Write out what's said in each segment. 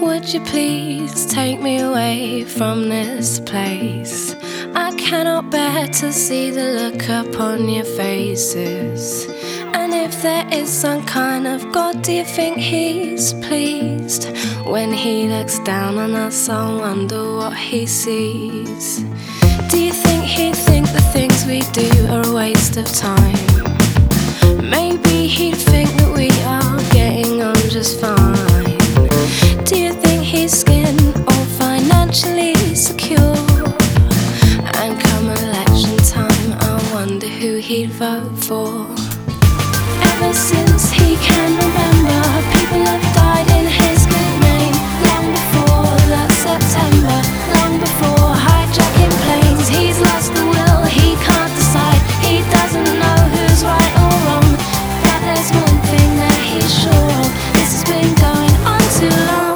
Would you please take me away from this place? I cannot bear to see the look upon your faces. And if there is some kind of God, do you think he's pleased? When he looks down on us, I wonder what he sees. Do you think he'd think the things we do are a waste of time? Maybe he'd think that we are getting on just fine. Do you think he's skin or financially secure? And come election time, I wonder who he'd vote for. Ever since he can remember, people have died in his good name. Long before that September, long before hijacking planes. He's lost the will, he can't decide. He doesn't know who's right or wrong. But there's one thing that he's sure of: this has been going on too long.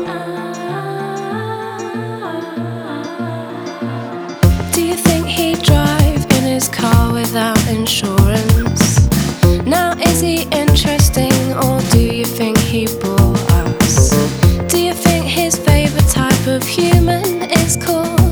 Do you think he'd drive in his car without insurance? Now is he interesting, or do you think he bore us? Do you think his favourite type of human is cool?